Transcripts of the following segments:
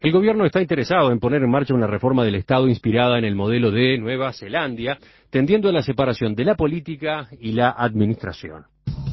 El gobierno está interesado en poner en marcha una reforma del Estado inspirada en el modelo de Nueva Zelanda, tendiendo a la separación de la política y la administración.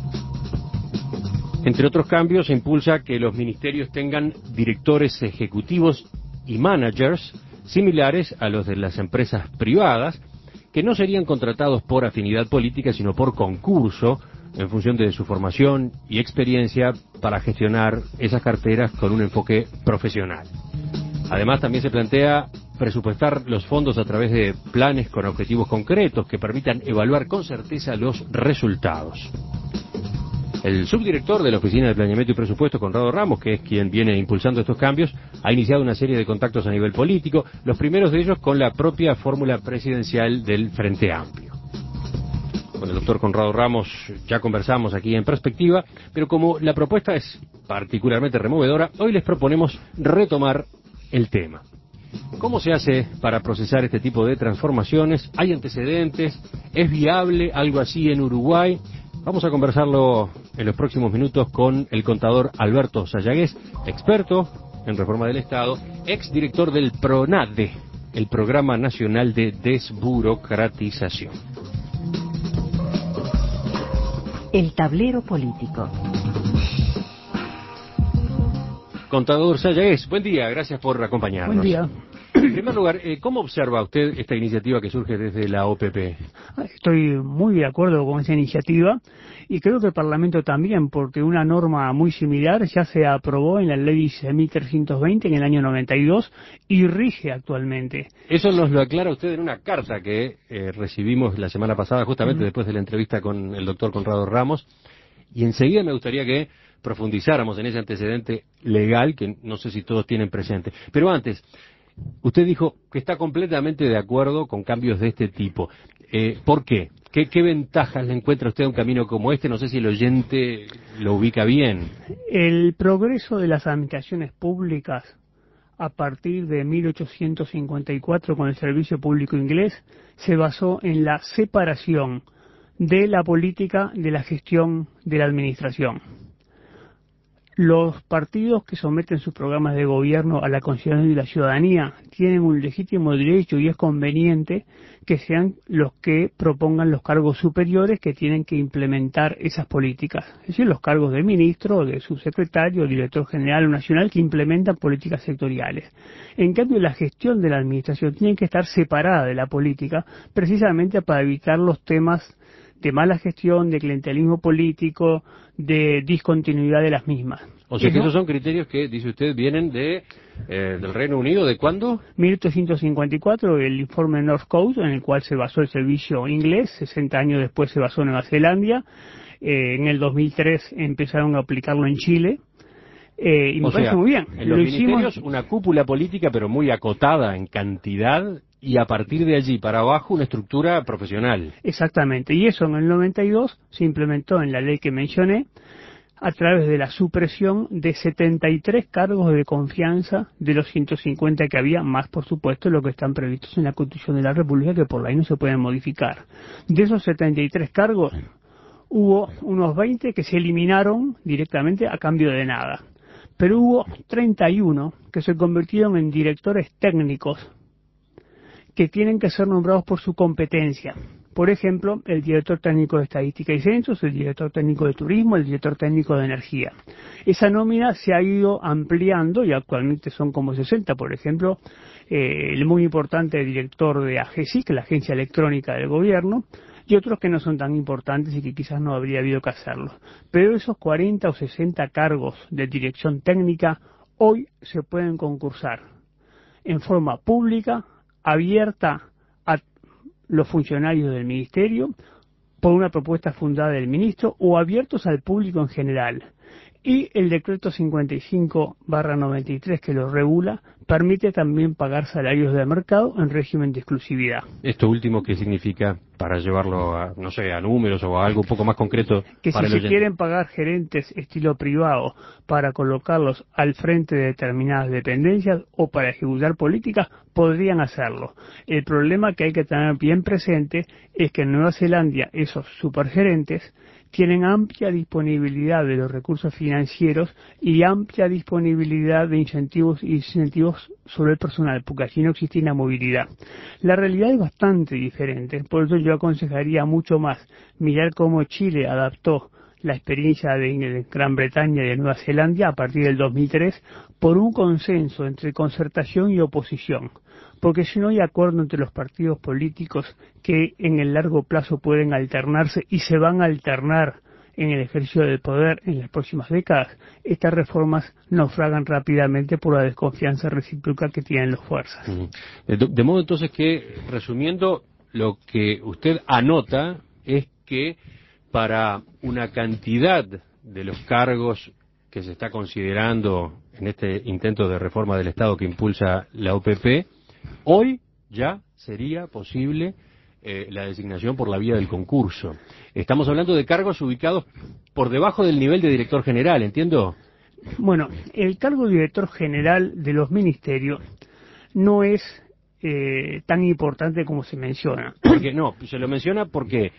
Entre otros cambios, se impulsa que los ministerios tengan directores ejecutivos y managers similares a los de las empresas privadas, que no serían contratados por afinidad política, sino por concurso, en función de su formación y experiencia para gestionar esas carteras con un enfoque profesional. Además, también se plantea presupuestar los fondos a través de planes con objetivos concretos que permitan evaluar con certeza los resultados. El subdirector de la Oficina de Planeamiento y Presupuesto, Conrado Ramos, que es quien viene impulsando estos cambios, ha iniciado una serie de contactos a nivel político, los primeros de ellos con la propia fórmula presidencial del Frente Amplio. Con el doctor Conrado Ramos ya conversamos aquí en Perspectiva, pero como la propuesta es particularmente removedora, hoy les proponemos retomar el tema. ¿Cómo se hace para procesar este tipo de transformaciones? ¿Hay antecedentes? ¿Es viable algo así en Uruguay? Vamos a conversarlo en los próximos minutos con el contador Alberto Sayagués, experto en reforma del Estado, exdirector del PRONADE, el Programa Nacional de Desburocratización. El tablero político. Contador Sayagués, buen día, gracias por acompañarnos. Buen día. En primer lugar, ¿cómo observa usted esta iniciativa que surge desde la OPP? Estoy muy de acuerdo con esa iniciativa y creo que el Parlamento también, porque una norma muy similar ya se aprobó en la Ley 6.320 en el año 92 y rige actualmente. Eso nos lo aclara usted en una carta que recibimos la semana pasada, justamente después de la entrevista con el doctor Conrado Ramos, y enseguida me gustaría que profundizáramos en ese antecedente legal que no sé si todos tienen presente. Pero antes, usted dijo que está completamente de acuerdo con cambios de este tipo. ¿Por qué? ¿Qué ventajas le encuentra usted a un camino como este? No sé si el oyente lo ubica bien. El progreso de las administraciones públicas a partir de 1854 con el servicio público inglés se basó en la separación de la política de la gestión de la administración. Los partidos que someten sus programas de gobierno a la consideración de la ciudadanía tienen un legítimo derecho y es conveniente que sean los que propongan los cargos superiores que tienen que implementar esas políticas. Es decir, los cargos de ministro, de subsecretario, director general o nacional que implementan políticas sectoriales. En cambio, la gestión de la administración tiene que estar separada de la política precisamente para evitar los temas de mala gestión, de clientelismo político, de discontinuidad de las mismas. O sea que esos son criterios que, dice usted, vienen del Reino Unido. ¿De cuándo? 1854, el informe North Coast, en el cual se basó el servicio inglés. 60 años después se basó en Nueva Zelanda. En el 2003 empezaron a aplicarlo en Chile. Y me parece muy bien. En los ministerios, una cúpula política, pero muy acotada en cantidad, y a partir de allí para abajo una estructura profesional. Exactamente, y eso en el 92 se implementó en la ley que mencioné a través de la supresión de 73 cargos de confianza de los 150 que había, más por supuesto lo que están previstos en la Constitución de la República, que por ley no se pueden modificar. De esos 73 cargos hubo unos 20 que se eliminaron directamente a cambio de nada, pero hubo 31 que se convirtieron en directores técnicos que tienen que ser nombrados por su competencia. Por ejemplo, el director técnico de Estadística y Censos, el director técnico de Turismo, el director técnico de Energía. Esa nómina se ha ido ampliando y actualmente son como 60. Por ejemplo, el muy importante director de AGESIC, la Agencia Electrónica del Gobierno, y otros que no son tan importantes y que quizás no habría habido que hacerlo. Pero esos 40 o 60 cargos de dirección técnica hoy se pueden concursar en forma pública, abierta a los funcionarios del ministerio por una propuesta fundada del ministro o abiertos al público en general. Y el decreto 55/93 que lo regula permite también pagar salarios de mercado en régimen de exclusividad. ¿Esto último qué significa para llevarlo a, no sé, a números o a algo un poco más concreto? Que para si se quieren pagar gerentes estilo privado para colocarlos al frente de determinadas dependencias o para ejecutar políticas, podrían hacerlo. El problema que hay que tener bien presente es que en Nueva Zelanda esos supergerentes tienen amplia disponibilidad de los recursos financieros y amplia disponibilidad de incentivos sobre el personal, porque allí no existe una movilidad. La realidad es bastante diferente, por eso yo aconsejaría mucho más mirar cómo Chile adaptó la experiencia de Gran Bretaña y de Nueva Zelanda a partir del 2003 por un consenso entre concertación y oposición, porque si no hay acuerdo entre los partidos políticos que en el largo plazo pueden alternarse y se van a alternar en el ejercicio del poder en las próximas décadas, estas reformas naufragan rápidamente por la desconfianza recíproca que tienen las fuerzas. De modo entonces que, resumiendo, lo que usted anota es que para una cantidad de los cargos que se está considerando en este intento de reforma del Estado que impulsa la OPP, hoy ya sería posible la designación por la vía del concurso. Estamos hablando de cargos ubicados por debajo del nivel de director general, ¿entiendo? Bueno, el cargo de director general de los ministerios no es tan importante como se menciona. Porque no, se lo menciona porque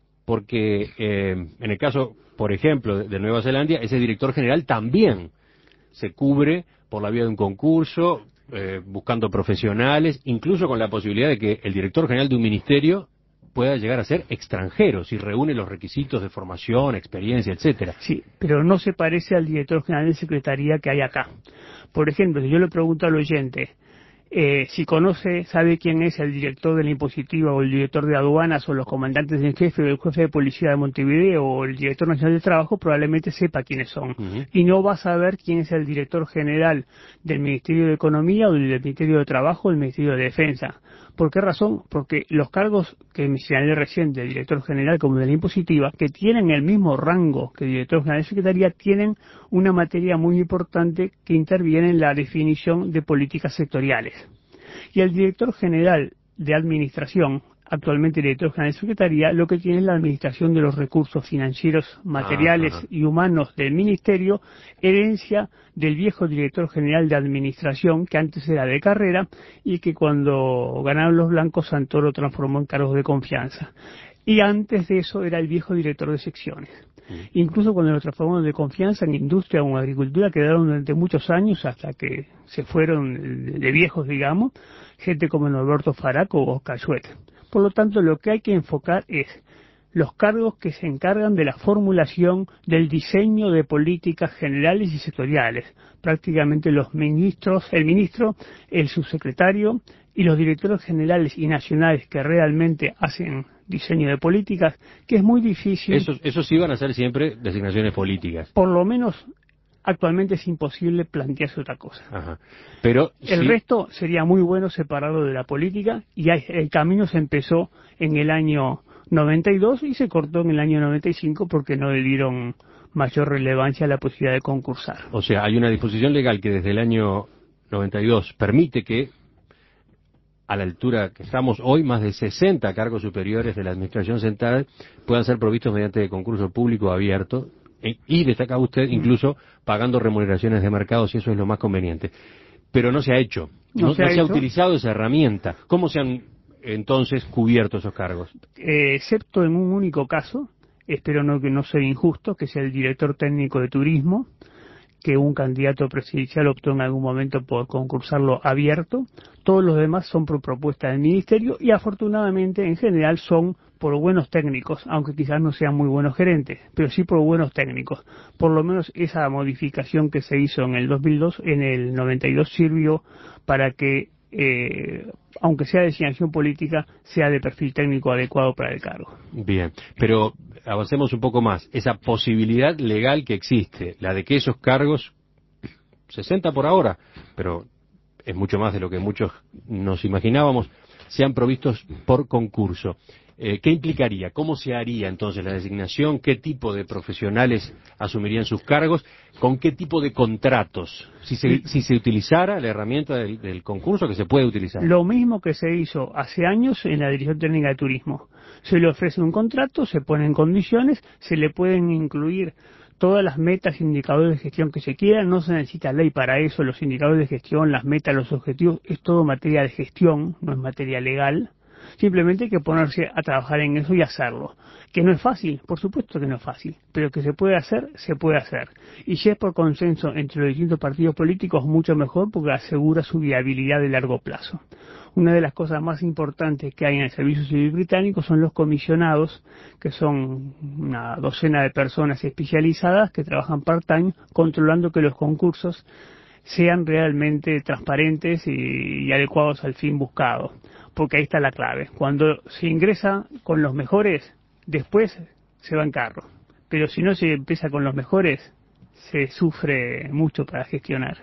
en el caso, por ejemplo, de Nueva Zelanda, ese director general también se cubre por la vía de un concurso, buscando profesionales, incluso con la posibilidad de que el director general de un ministerio pueda llegar a ser extranjero, si reúne los requisitos de formación, experiencia, etcétera. Sí, pero no se parece al director general de Secretaría que hay acá. Por ejemplo, si yo le pregunto al oyente, si sabe quién es el director de la impositiva o el director de aduanas o los comandantes en jefe o el jefe de policía de Montevideo o el director nacional de trabajo, probablemente sepa quiénes son. Y no va a saber quién es el director general del Ministerio de Economía o del Ministerio de Trabajo o del Ministerio de Defensa. ¿Por qué razón? Porque los cargos que me señalé recién del director general como de la impositiva, que tienen el mismo rango que el director general de Secretaría, tienen una materia muy importante que interviene en la definición de políticas sectoriales. Y el director general de Administración, actualmente el director general de Secretaría, lo que tiene es la administración de los recursos financieros, materiales y humanos del Ministerio, herencia del viejo director general de Administración, que antes era de carrera, y que cuando ganaron los blancos Santoro transformó en cargos de confianza. Y antes de eso era el viejo director de secciones. Incluso cuando lo transformaron de confianza en industria o en agricultura, quedaron durante muchos años, hasta que se fueron de viejos, digamos, gente como Norberto Faraco o Oscar Schwett. Por lo tanto, lo que hay que enfocar es los cargos que se encargan de la formulación del diseño de políticas generales y sectoriales. Prácticamente los ministros, el ministro, el subsecretario y los directores generales y nacionales que realmente hacen diseño de políticas, que es muy difícil. Esos sí van a ser siempre designaciones políticas. Por lo menos actualmente es imposible plantearse otra cosa. Ajá. Pero el resto sería muy bueno separarlo de la política, y el camino se empezó en el año 92 y se cortó en el año 95 porque no le dieron mayor relevancia a la posibilidad de concursar. O sea, hay una disposición legal que desde el año 92 permite que, a la altura que estamos hoy, más de 60 cargos superiores de la Administración Central puedan ser provistos mediante concurso público abierto, y destaca usted incluso pagando remuneraciones de mercado, si eso es lo más conveniente. Pero no se ha hecho, no se ha utilizado esa herramienta. ¿Cómo se han entonces cubierto esos cargos? Excepto en un único caso, espero que no sea injusto, que sea el director técnico de turismo, que un candidato presidencial optó en algún momento por concursarlo abierto. Todos los demás son por propuesta del ministerio y afortunadamente en general son por buenos técnicos, aunque quizás no sean muy buenos gerentes, pero sí por buenos técnicos. Por lo menos esa modificación que se hizo en el 2002, en el 92 sirvió para que, aunque sea designación política, sea de perfil técnico adecuado para el cargo. Bien, pero avancemos un poco más. Esa posibilidad legal que existe, la de que esos cargos, 60 por ahora, pero es mucho más de lo que muchos nos imaginábamos, sean provistos por concurso. ¿Qué implicaría? ¿Cómo se haría entonces la designación? ¿Qué tipo de profesionales asumirían sus cargos? ¿Con qué tipo de contratos? Si se utilizara la herramienta del concurso, que se puede utilizar. Lo mismo que se hizo hace años en la Dirección Técnica de Turismo. Se le ofrece un contrato, se ponen condiciones, se le pueden incluir todas las metas e indicadores de gestión que se quieran, no se necesita ley para eso, los indicadores de gestión, las metas, los objetivos, es todo materia de gestión, no es materia legal. Simplemente hay que ponerse a trabajar en eso y hacerlo. Que no es fácil, por supuesto que no es fácil, pero que se puede hacer, se puede hacer. Y si es por consenso entre los distintos partidos políticos, mucho mejor porque asegura su viabilidad de largo plazo. Una de las cosas más importantes que hay en el Servicio Civil británico son los comisionados, que son una docena de personas especializadas que trabajan part-time controlando que los concursos sean realmente transparentes y adecuados al fin buscado. Porque ahí está la clave. Cuando se ingresa con los mejores, después se va en carro. Pero si no se empieza con los mejores, se sufre mucho para gestionar.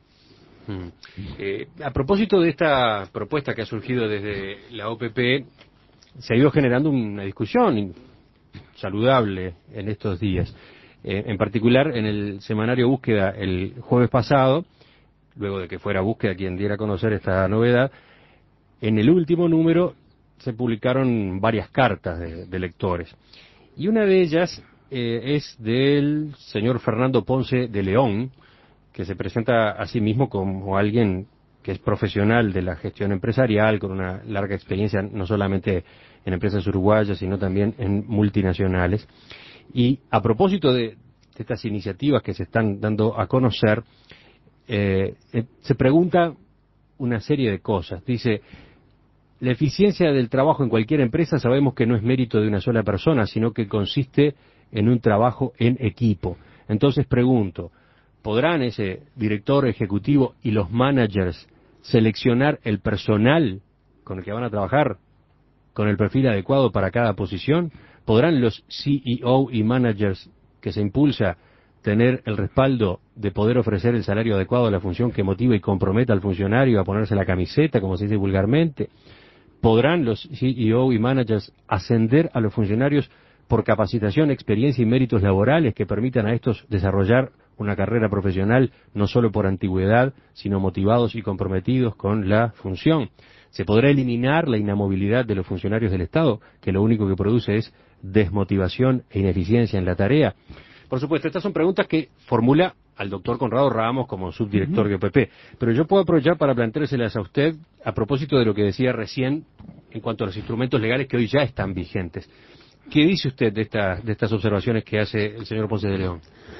A propósito de esta propuesta que ha surgido desde la OPP, se ha ido generando una discusión saludable en estos días. En particular, en el semanario Búsqueda el jueves pasado, luego de que fuera Búsqueda quien diera a conocer esta novedad, en el último número se publicaron varias cartas de lectores. Y una de ellas es del señor Fernando Ponce de León, que se presenta a sí mismo como alguien que es profesional de la gestión empresarial, con una larga experiencia no solamente en empresas uruguayas, sino también en multinacionales. Y a propósito de estas iniciativas que se están dando a conocer, se pregunta una serie de cosas. Dice, la eficiencia del trabajo en cualquier empresa sabemos que no es mérito de una sola persona, sino que consiste en un trabajo en equipo. Entonces pregunto, ¿podrán ese director ejecutivo y los managers seleccionar el personal con el que van a trabajar con el perfil adecuado para cada posición? ¿Podrán los CEO y managers que se impulsa tener el respaldo de poder ofrecer el salario adecuado a la función que motiva y comprometa al funcionario a ponerse la camiseta, como se dice vulgarmente? ¿Podrán los CEO y managers ascender a los funcionarios por capacitación, experiencia y méritos laborales que permitan a estos desarrollar una carrera profesional no solo por antigüedad, sino motivados y comprometidos con la función? ¿Se podrá eliminar la inamovilidad de los funcionarios del Estado, que lo único que produce es desmotivación e ineficiencia en la tarea? Por supuesto, estas son preguntas que formula al doctor Conrado Ramos como subdirector de OPP, pero yo puedo aprovechar para planteárselas a usted a propósito de lo que decía recién en cuanto a los instrumentos legales que hoy ya están vigentes. ¿Qué dice usted de estas observaciones que hace el señor Ponce de León?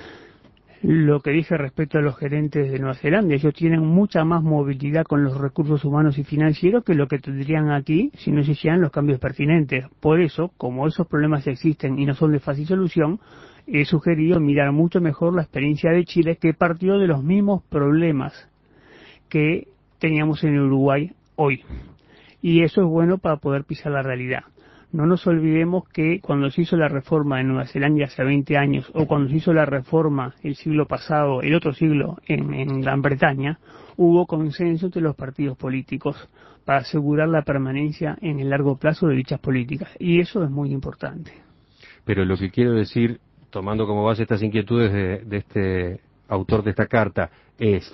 Lo que dije respecto a los gerentes de Nueva Zelanda, ellos tienen mucha más movilidad con los recursos humanos y financieros que lo que tendrían aquí si no se hicieran los cambios pertinentes. Por eso, como esos problemas existen y no son de fácil solución, he sugerido mirar mucho mejor la experiencia de Chile, que partió de los mismos problemas que teníamos en Uruguay hoy. Y eso es bueno para poder pisar la realidad. No nos olvidemos que cuando se hizo la reforma en Nueva Zelanda hace 20 años, o cuando se hizo la reforma el siglo pasado, el otro siglo, en Gran Bretaña, hubo consenso entre los partidos políticos para asegurar la permanencia en el largo plazo de dichas políticas. Y eso es muy importante. Pero lo que quiero decir, tomando como base estas inquietudes de este autor de esta carta, es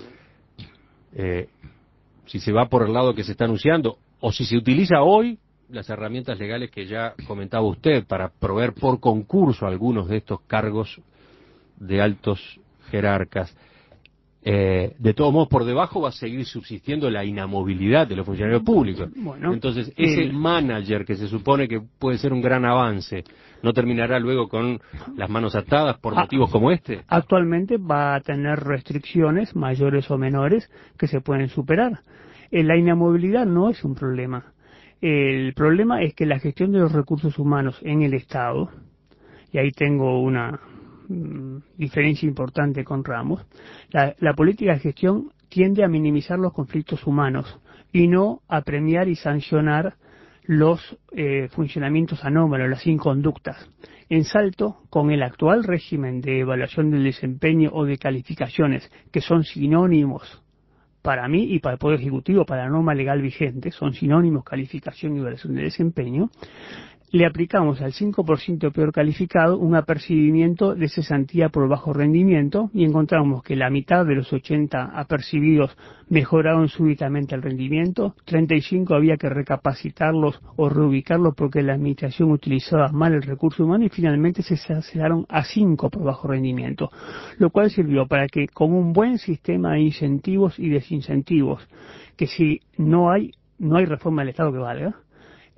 si se va por el lado que se está anunciando, o si se utiliza hoy las herramientas legales que ya comentaba usted para proveer por concurso algunos de estos cargos de altos jerarcas. De todos modos, por debajo va a seguir subsistiendo la inamovilidad de los funcionarios públicos. Bueno, entonces, ese manager que se supone que puede ser un gran avance, ¿no terminará luego con las manos atadas por motivos como este? Actualmente va a tener restricciones mayores o menores que se pueden superar. La inamovilidad no es un problema. El problema es que la gestión de los recursos humanos en el Estado, y ahí tengo una diferencia importante con Ramos, la política de gestión tiende a minimizar los conflictos humanos y no a premiar y sancionar los funcionamientos anómalos, las inconductas. En Salto, con el actual régimen de evaluación del desempeño o de calificaciones, que son sinónimos para mí y para el Poder Ejecutivo, para la norma legal vigente, son sinónimos calificación y evaluación de desempeño, le aplicamos al 5% peor calificado un apercibimiento de cesantía por bajo rendimiento y encontramos que la mitad de los 80 apercibidos mejoraron súbitamente el rendimiento, 35 había que recapacitarlos o reubicarlos porque la administración utilizaba mal el recurso humano y finalmente se cancelaron a 5 por bajo rendimiento, lo cual sirvió para que con un buen sistema de incentivos y desincentivos, que si no hay reforma del Estado que valga,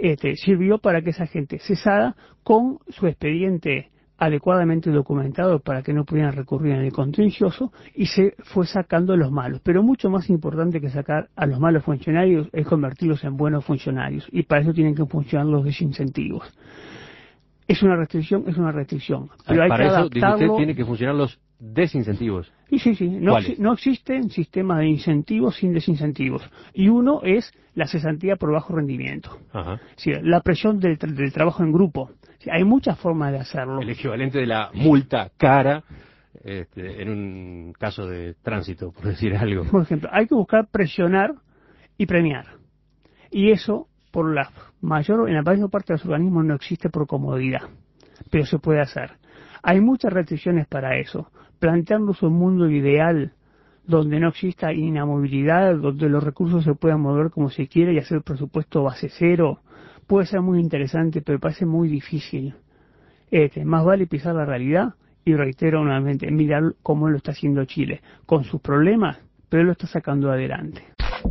sirvió para que esa gente cesara con su expediente adecuadamente documentado para que no pudieran recurrir en el contencioso, y se fue sacando a los malos. Pero mucho más importante que sacar a los malos funcionarios es convertirlos en buenos funcionarios, y para eso tienen que funcionar los desincentivos. Es una restricción, pero hay para que eso, dice adaptarlo. usted, tiene que funcionar los desincentivos. Sí. No existen sistemas de incentivos sin desincentivos. Y uno es la cesantía por bajo rendimiento. Ajá. Sí, la presión del trabajo en grupo. Sí, hay muchas formas de hacerlo. El equivalente de la multa cara en un caso de tránsito, por decir algo. Por ejemplo, hay que buscar presionar y premiar. Y eso, en la mayor parte de los organismos, no existe por comodidad. Pero se puede hacer. Hay muchas restricciones para eso. Plantearnos un mundo ideal donde no exista inamovilidad, donde los recursos se puedan mover como se quiera y hacer presupuesto base cero, puede ser muy interesante, pero parece muy difícil. Más vale pisar la realidad y, reitero nuevamente, mirar cómo lo está haciendo Chile, con sus problemas, pero lo está sacando adelante.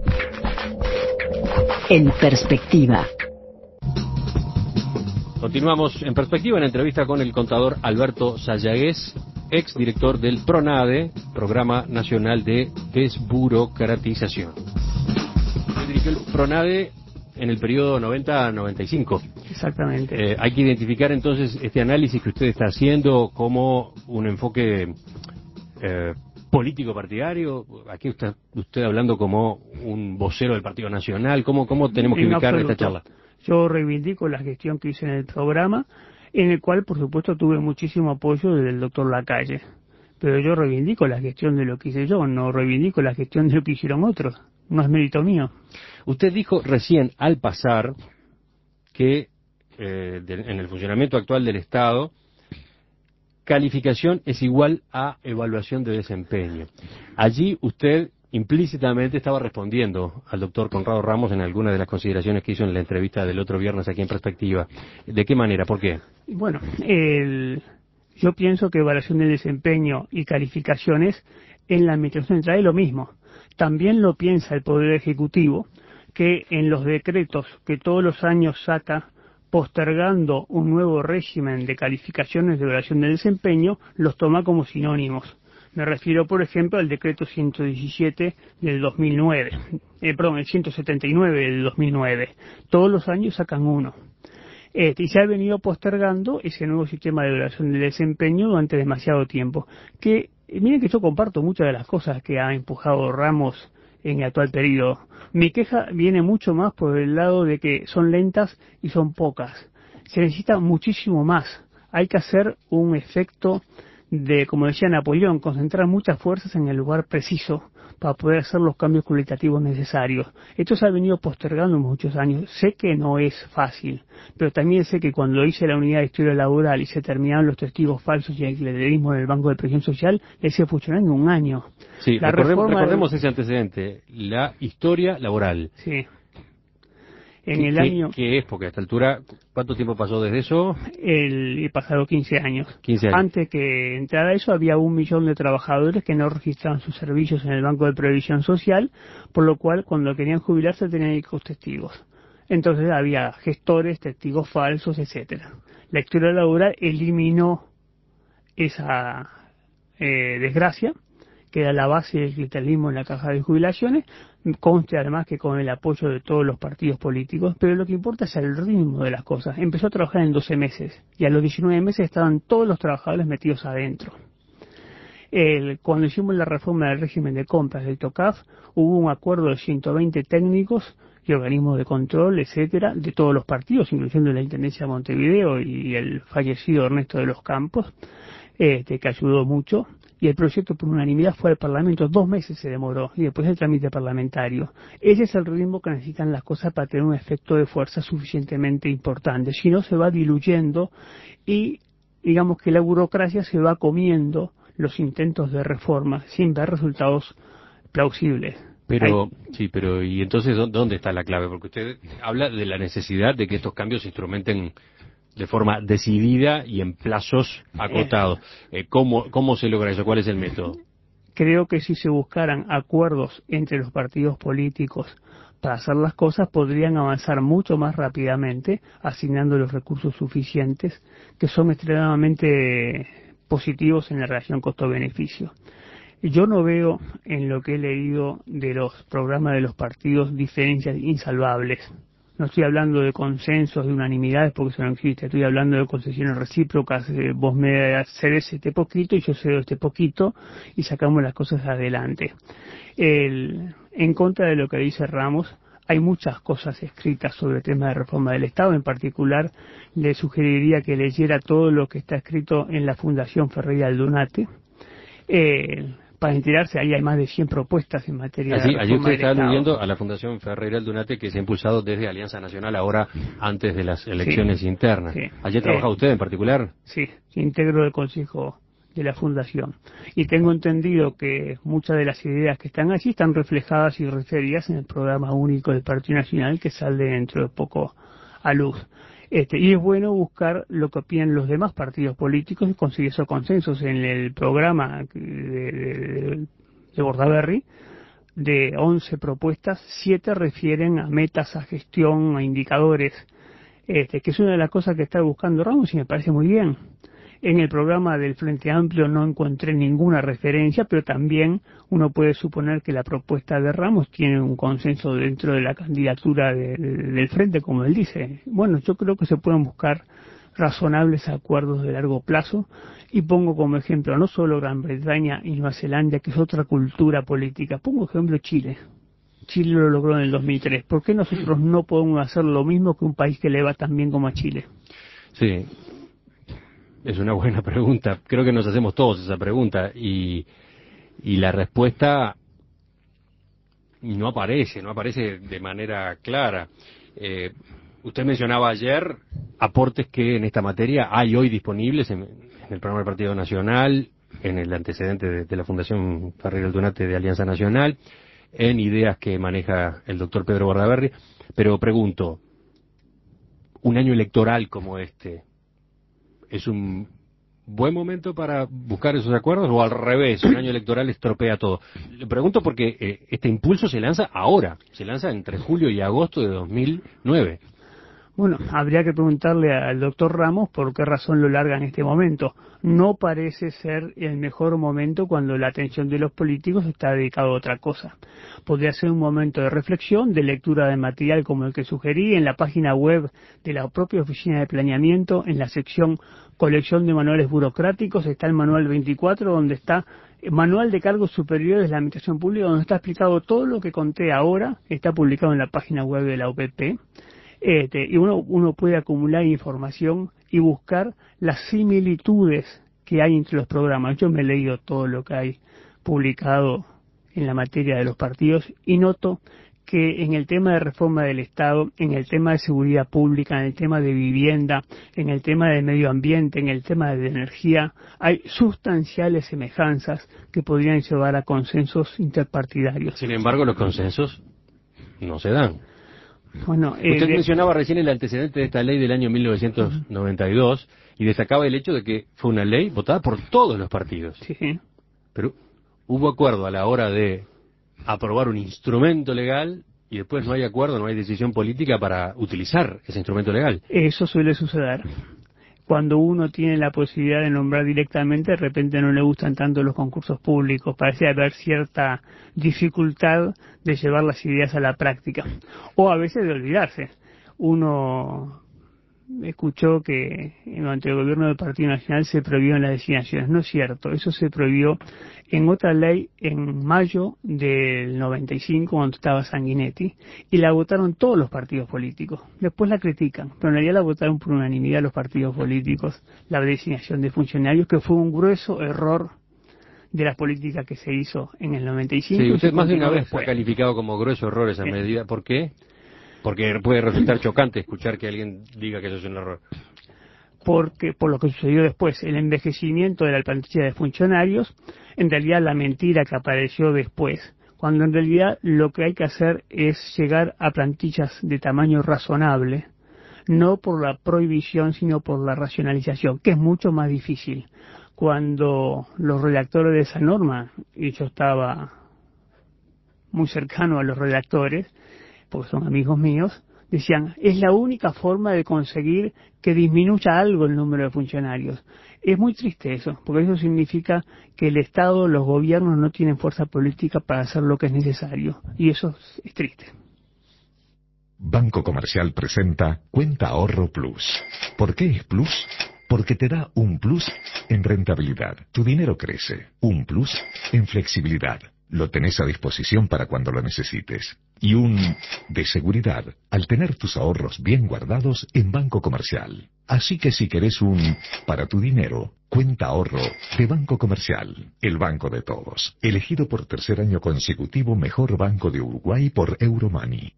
En perspectiva. Continuamos en perspectiva en entrevista con el contador Alberto Sayagués, ex director del PRONADE, Programa Nacional de Desburocratización. Usted dirigió el PRONADE en el periodo 90-95. Exactamente. Hay que identificar entonces este análisis que usted está haciendo como un enfoque político partidario. Aquí está usted hablando como un vocero del Partido Nacional. ¿Cómo tenemos que ubicar esta charla? Yo reivindico la gestión que hice en el programa, en el cual, por supuesto, tuve muchísimo apoyo del doctor Lacalle. Pero yo reivindico la gestión de lo que hice yo, no reivindico la gestión de lo que hicieron otros. No es mérito mío. Usted dijo recién, al pasar, que en el funcionamiento actual del Estado, calificación es igual a evaluación de desempeño. Allí usted implícitamente estaba respondiendo al doctor Conrado Ramos en algunas de las consideraciones que hizo en la entrevista del otro viernes aquí en Perspectiva. ¿De qué manera? ¿Por qué? Bueno, yo pienso que evaluación de desempeño y calificaciones en la Administración Central es lo mismo. También lo piensa el Poder Ejecutivo, que en los decretos que todos los años saca postergando un nuevo régimen de calificaciones de evaluación de desempeño, los toma como sinónimos. Me refiero, por ejemplo, al decreto 117 del 2009, el 179 del 2009. Todos los años sacan uno. Y se ha venido postergando ese nuevo sistema de evaluación de desempeño durante demasiado tiempo. Miren que yo comparto muchas de las cosas que ha empujado Ramos en el actual periodo. Mi queja viene mucho más por el lado de que son lentas y son pocas. Se necesita muchísimo más. Hay que hacer un efecto de, como decía Napoleón, concentrar muchas fuerzas en el lugar preciso para poder hacer los cambios cualitativos necesarios. Esto se ha venido postergando muchos años. Sé que no es fácil, pero también sé que cuando hice la unidad de historia laboral y se terminaron los testigos falsos y el clientelismo en el Banco de Previsión Social, se funcionó en un año. Sí, recordemos ese antecedente, la historia laboral. Sí. ¿Qué es? Porque a esta altura, ¿cuánto tiempo pasó desde eso? He pasado 15 años. 15 años. Antes que entrara eso, había 1 millón de trabajadores que no registraban sus servicios en el Banco de Previsión Social, por lo cual, cuando querían jubilarse, tenían que ir con testigos. Entonces había gestores, testigos falsos, etcétera. La historia laboral eliminó esa desgracia, que era la base del clientelismo en la caja de jubilaciones. Conste además que con el apoyo de todos los partidos políticos, pero lo que importa es el ritmo de las cosas. Empezó a trabajar en 12 meses y a los 19 meses estaban todos los trabajadores metidos adentro. Cuando hicimos la reforma del régimen de compras del TOCAF, hubo un acuerdo de 120 técnicos y organismos de control, etcétera, de todos los partidos, incluyendo la Intendencia de Montevideo y el fallecido Ernesto de los Campos, que ayudó mucho. Y el proyecto por unanimidad fue al Parlamento, 2 meses se demoró, y después el trámite parlamentario. Ese es el ritmo que necesitan las cosas para tener un efecto de fuerza suficientemente importante. Si no, se va diluyendo y digamos que la burocracia se va comiendo los intentos de reforma sin ver resultados plausibles. Pero, ¿y entonces dónde está la clave? Porque usted habla de la necesidad de que estos cambios se instrumenten de forma decidida y en plazos acotados. ¿Cómo se logra eso? ¿Cuál es el método? Creo que si se buscaran acuerdos entre los partidos políticos para hacer las cosas, podrían avanzar mucho más rápidamente, asignando los recursos suficientes, que son extremadamente positivos en la relación costo-beneficio. Yo no veo en lo que he leído de los programas de los partidos diferencias insalvables. No estoy hablando de consensos, de unanimidades, porque eso no existe. Estoy hablando de concesiones recíprocas. Vos me cedes este poquito y yo cedo este poquito y sacamos las cosas adelante. En contra de lo que dice Ramos, hay muchas cosas escritas sobre el tema de reforma del Estado. En particular, le sugeriría que leyera todo lo que está escrito en la Fundación Ferreira Aldunate. Para enterarse, ahí hay más de 100 propuestas en materia de reforma allí usted del está Estado. aludiendo a la Fundación Ferreira Aldunate, que se ha impulsado desde Alianza Nacional, ahora antes de las elecciones internas. Sí. ¿Allí trabaja usted en particular? Sí, integro el consejo de la Fundación. Y tengo entendido que muchas de las ideas que están allí están reflejadas y referidas en el programa único del Partido Nacional, que sale dentro de poco a luz. Y es bueno buscar lo que opinan los demás partidos políticos y conseguir esos consensos. En el programa de Bordaberry, de 11 propuestas, 7 refieren a metas, a gestión, a indicadores, que es una de las cosas que está buscando Ramos y me parece muy bien. En el programa del Frente Amplio no encontré ninguna referencia, pero también uno puede suponer que la propuesta de Ramos tiene un consenso dentro de la candidatura del Frente, como él dice. Bueno, yo creo que se pueden buscar razonables acuerdos de largo plazo, y pongo como ejemplo no solo Gran Bretaña y Nueva Zelanda, que es otra cultura política, pongo ejemplo Chile. Chile lo logró en el 2003. ¿Por qué nosotros no podemos hacer lo mismo que un país que le va tan bien como a Chile? Sí. Es una buena pregunta. Creo que nos hacemos todos esa pregunta y la respuesta no aparece de manera clara. Usted mencionaba ayer aportes que en esta materia hay hoy disponibles en el programa del Partido Nacional, en el antecedente de la Fundación Ferreira Aldunate de Alianza Nacional, en ideas que maneja el doctor Pedro Bordaberry. Pero pregunto, un año electoral como este, ¿es un buen momento para buscar esos acuerdos o al revés, un año electoral estropea todo? Le pregunto porque este impulso se lanza ahora, se lanza entre julio y agosto de 2009. Bueno, habría que preguntarle al doctor Ramos por qué razón lo larga en este momento. No parece ser el mejor momento cuando la atención de los políticos está dedicada a otra cosa. Podría ser un momento de reflexión, de lectura de material como el que sugerí en la página web de la propia Oficina de Planeamiento, en la sección Colección de Manuales Burocráticos, está el manual 24, donde está el Manual de Cargos Superiores de la Administración Pública, donde está explicado todo lo que conté ahora, está publicado en la página web de la OPP. Y uno puede acumular información y buscar las similitudes que hay entre los programas. Yo me he leído todo lo que hay publicado en la materia de los partidos y noto que en el tema de reforma del Estado, en el tema de seguridad pública, en el tema de vivienda, en el tema de medio ambiente, en el tema de energía, hay sustanciales semejanzas que podrían llevar a consensos interpartidarios. Sin embargo, los consensos no se dan. Bueno, usted mencionaba recién el antecedente de esta ley del año 1992 y destacaba el hecho de que fue una ley votada por todos los partidos. Sí. Pero hubo acuerdo a la hora de aprobar un instrumento legal y después no hay acuerdo, no hay decisión política para utilizar ese instrumento legal. Eso suele suceder. Cuando uno tiene la posibilidad de nombrar directamente, de repente no le gustan tanto los concursos públicos. Parece haber cierta dificultad de llevar las ideas a la práctica. O a veces de olvidarse. Uno escuchó que durante el gobierno del Partido Nacional se prohibieron las designaciones. No es cierto. Eso se prohibió en otra ley en mayo del 95, cuando estaba Sanguinetti, y la votaron todos los partidos políticos. Después la critican, pero en realidad la votaron por unanimidad los partidos políticos, la designación de funcionarios, que fue un grueso error de la política que se hizo en el 95. Sí, usted más de una vez ha calificado como grueso error esa medida. ¿Por qué? Porque puede resultar chocante escuchar que alguien diga que eso es un error. Porque por lo que sucedió después, el envejecimiento de la plantilla de funcionarios, en realidad la mentira que apareció después, cuando en realidad lo que hay que hacer es llegar a plantillas de tamaño razonable, no por la prohibición, sino por la racionalización, que es mucho más difícil. cuando los redactores de esa norma, y yo estaba muy cercano a los redactores, porque son amigos míos, decían, es la única forma de conseguir que disminuya algo el número de funcionarios. Es muy triste eso, porque eso significa que el Estado, los gobiernos no tienen fuerza política para hacer lo que es necesario, y eso es triste. Banco Comercial presenta Cuenta Ahorro Plus. ¿Por qué es Plus? Porque te da un plus en rentabilidad. Tu dinero crece. Un plus en flexibilidad. Lo tenés a disposición para cuando lo necesites. Y un de seguridad al tener tus ahorros bien guardados en Banco Comercial. Así que si querés un para tu dinero, Cuenta Ahorro de Banco Comercial. El banco de todos. Elegido por tercer año consecutivo mejor banco de Uruguay por Euromoney.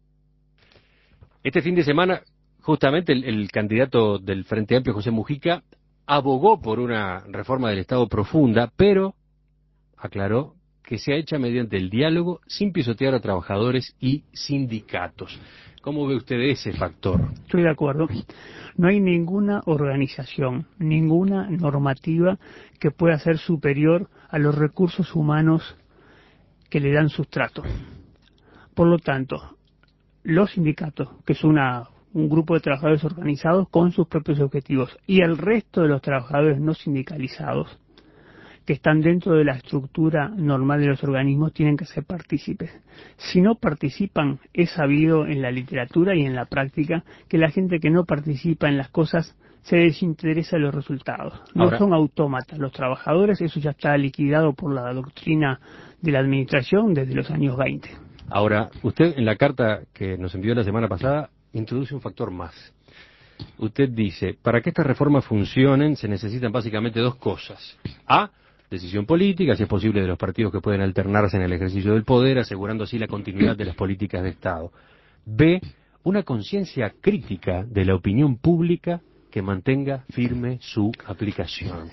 Este fin de semana, justamente el candidato del Frente Amplio, José Mujica, abogó por una reforma del Estado profunda, pero aclaró que se ha hecha mediante el diálogo sin pisotear a trabajadores y sindicatos. ¿Cómo ve usted ese factor? Estoy de acuerdo. No hay ninguna organización, ninguna normativa que pueda ser superior a los recursos humanos que le dan sustrato. Por lo tanto, los sindicatos, que es un grupo de trabajadores organizados con sus propios objetivos, y el resto de los trabajadores no sindicalizados, que están dentro de la estructura normal de los organismos, tienen que ser partícipes. Si no participan, es sabido en la literatura y en la práctica que la gente que no participa en las cosas se desinteresa de los resultados. No son autómatas. Los trabajadores, eso ya está liquidado por la doctrina de la administración desde los años 20. Ahora, usted en la carta que nos envió la semana pasada introduce un factor más. Usted dice, para que estas reformas funcionen se necesitan básicamente dos cosas. A, decisión política, si es posible, de los partidos que pueden alternarse en el ejercicio del poder, asegurando así la continuidad de las políticas de Estado. B, una conciencia crítica de la opinión pública que mantenga firme su aplicación.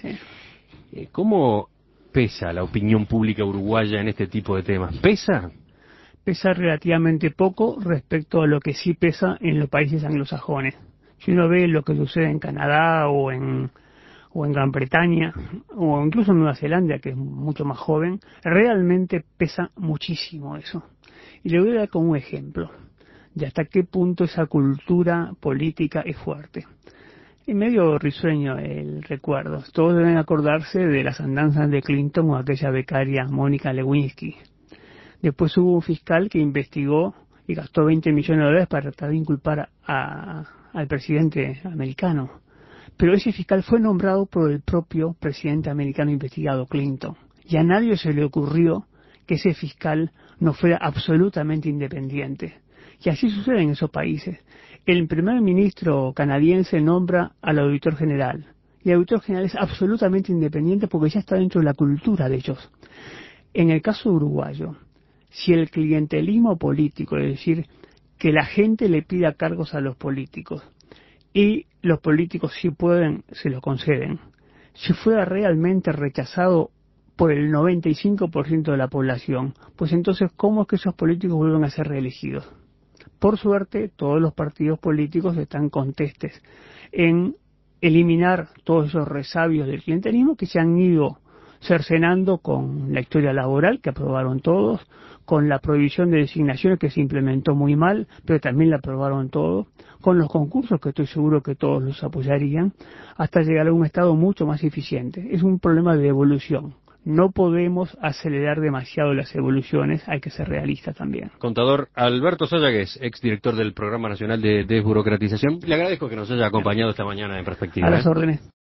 ¿Cómo pesa la opinión pública uruguaya en este tipo de temas? ¿Pesa? Pesa relativamente poco respecto a lo que sí pesa en los países anglosajones. Si uno ve lo que sucede en Canadá o en Gran Bretaña, o incluso en Nueva Zelanda, que es mucho más joven, realmente pesa muchísimo eso. Y le voy a dar como un ejemplo de hasta qué punto esa cultura política es fuerte. Es medio risueño el recuerdo. Todos deben acordarse de las andanzas de Clinton o aquella becaria Mónica Lewinsky. Después hubo un fiscal que investigó y gastó $20 millones para tratar de inculpar al presidente americano. Pero ese fiscal fue nombrado por el propio presidente americano investigado, Clinton. Y a nadie se le ocurrió que ese fiscal no fuera absolutamente independiente. Y así sucede en esos países. El primer ministro canadiense nombra al auditor general. Y el auditor general es absolutamente independiente porque ya está dentro de la cultura de ellos. En el caso uruguayo, si el clientelismo político, es decir, que la gente le pida cargos a los políticos, y los políticos, si pueden, se lo conceden, si fuera realmente rechazado por el 95% de la población, pues entonces, ¿cómo es que esos políticos vuelven a ser reelegidos? Por suerte, todos los partidos políticos están contestes en eliminar todos esos resabios del clientelismo que se han ido cercenando con la historia laboral, que aprobaron todos, con la prohibición de designaciones que se implementó muy mal, pero también la aprobaron todos, con los concursos que estoy seguro que todos los apoyarían, hasta llegar a un Estado mucho más eficiente. Es un problema de evolución. No podemos acelerar demasiado las evoluciones, hay que ser realistas también. Contador Alberto Sayagues, exdirector del Programa Nacional de Desburocratización, le agradezco que nos haya acompañado esta mañana en Perspectiva. A las órdenes.